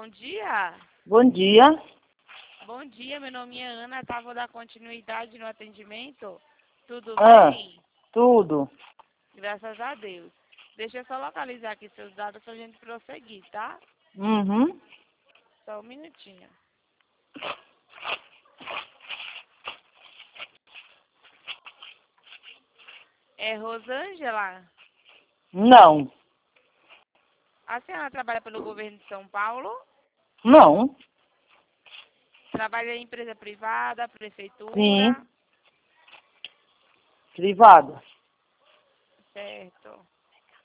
bom dia. Bom dia. Bom dia, meu nome é Ana, tá? Vou dar continuidade no atendimento. Tudo bem? Tudo. Graças a Deus. Deixa eu só localizar aqui seus dados pra gente prosseguir, tá? Uhum. Só um minutinho. É Rosângela? Não. A senhora trabalha pelo governo de São Paulo? Não. Trabalha em empresa privada, prefeitura? Sim. Privado. Certo.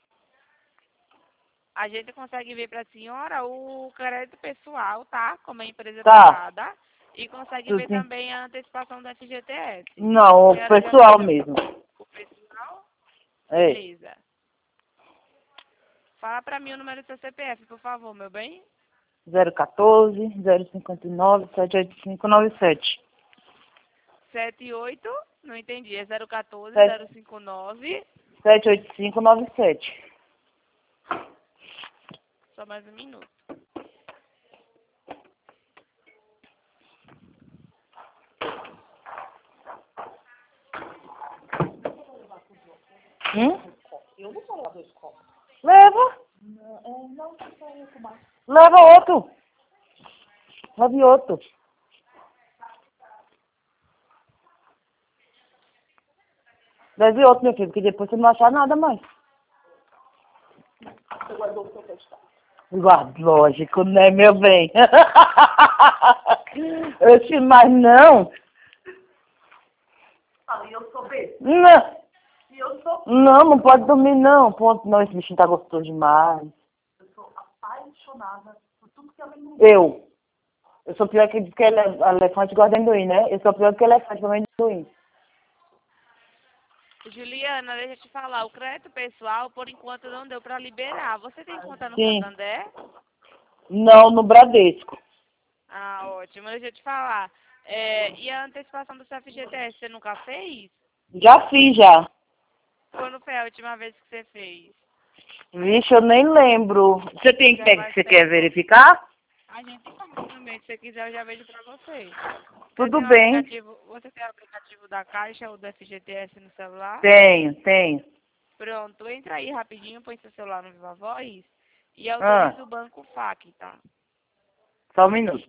A gente consegue ver para a senhora o crédito pessoal, tá? Como é empresa Tá. privada. E consegue ver Sim. também a antecipação da FGTS. Não, A o senhora já pessoal fez mesmo. o pessoal? É. Beleza. Fala para mim o número do seu CPF, por favor, meu bem. 014 059 78597. 78, não entendi, é 014 7- 059. 78597. Só mais um minuto. Eu vou falar 2 copos. Leva. Não, leva outro. Leve outro. Leve outro, meu filho, porque depois você não vai achar nada mais. Você guardou o seu testado? Guardo, lógico, né, meu bem? Oxe, mas não. Eu sou besta. Não. E eu sou, Não pode dormir, não. Ponto, não, esse bichinho tá gostoso demais. eu sou apaixonada por tudo que ela me Eu sou pior que elefante gosta de amendoim, né? Eu sou pior que elefante com amendoim. Juliana, deixa eu te falar, o crédito pessoal, por enquanto, não deu para liberar. Você tem conta no Sim. Santander? Não, no Bradesco. Ah, ótimo. Deixa eu te falar. E a antecipação do seu FGTS, você nunca fez? Já fiz, já. Quando foi a última vez que você fez? Vixe, eu nem lembro. Você tem Já que faz você quer tempo. verificar? A gente faz também. Se você quiser, eu já vejo pra você. Tudo bem. Você tem o aplicativo da Caixa ou do FGTS no celular? Tenho. Pronto, entra aí rapidinho, põe seu celular no Viva Voz e autoriza Ah, o banco FAQ, tá? só um minuto.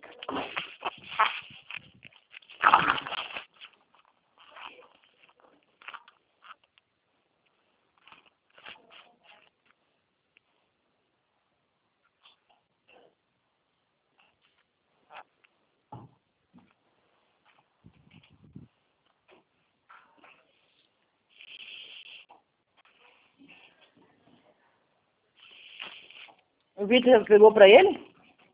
O Vitor pegou pra ele?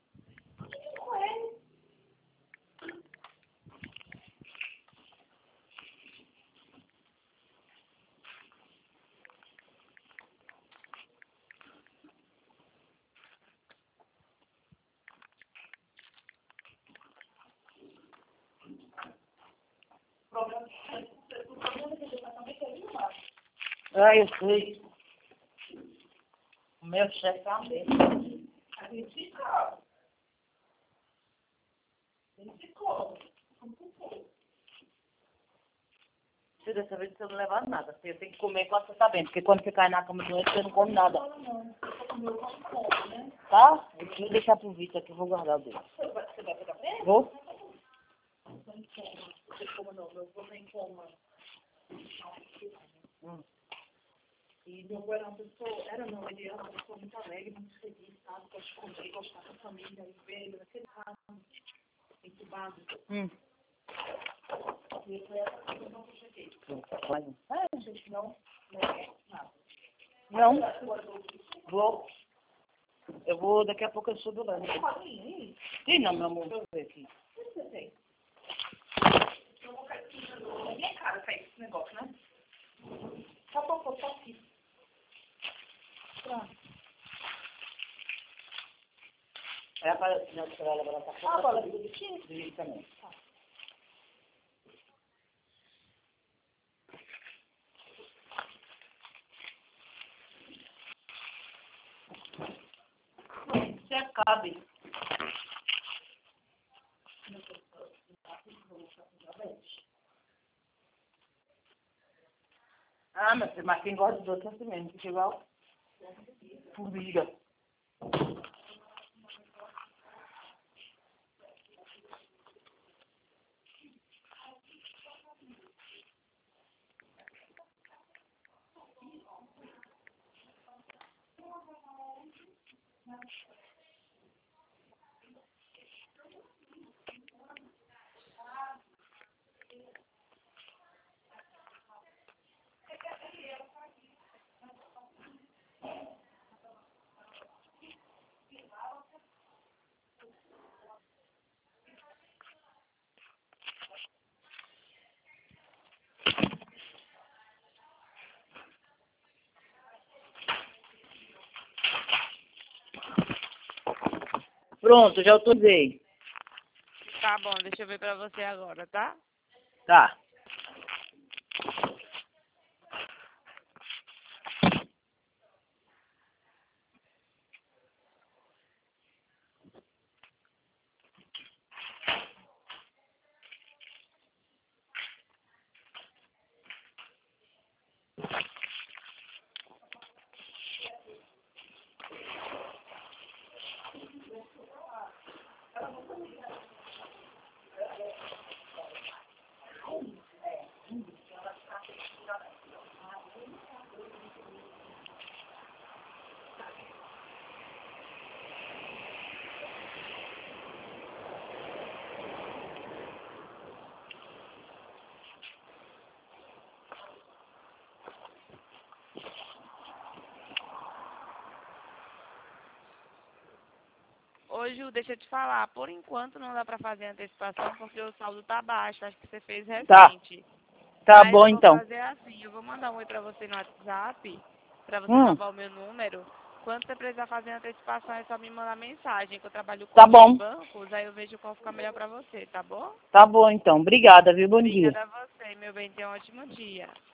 Ah, eu sei. O meu chefe também. A gente fica. Ele ficou. Se dessa vez você não levar nada. Você tem que comer quando você tá bem. Porque quando você cai na cama doente, você não come nada. Não. Eu não como, né? Tá? Eu vou deixar pro Vitor aqui, eu vou guardar o dele. Você vai pegar pra ele? Vou? Não em coma. Você coma não, eu vou em coma. E meu avô era uma pessoa, ele era uma pessoa muito alegre, muito feliz, sabe? Gosta de comer, gosta de estar com a família, e ver ele naquele caso, entubado. E eu falei, eu não cheguei. Gente, não é nada. Não. Vou. Eu vou, daqui a pouco eu subo lá. Sim, não, meu amor. Deixa eu ver aqui. O que você tem? Eu vou cair na minha cara, cair esse negócio, né? Tá bom, tá aqui. Pronto. É para você vai levar pra fora. Ah, bola do biquíni? Sim, também. Você cabe. Ah, mas quem gosta de doce é assim mesmo, fica igual formiga. Pronto, já autorizei. Tá bom, deixa eu ver pra você agora, tá? Tá. Ô, Ju, deixa eu te falar. Por enquanto não dá pra fazer antecipação porque o saldo tá baixo. Acho que você fez Tá. recente. Tá Mas bom eu vou então. fazer assim. Eu vou mandar um oi pra você no WhatsApp, pra você Hum. salvar o meu número. Quando você precisar fazer antecipação, é só me mandar mensagem, que eu trabalho com Tá outros bom. bancos. Aí eu vejo qual fica melhor pra você, tá bom? Tá bom então. Obrigada, viu? Bom dia. Obrigada a você, meu bem. Tenha um ótimo dia.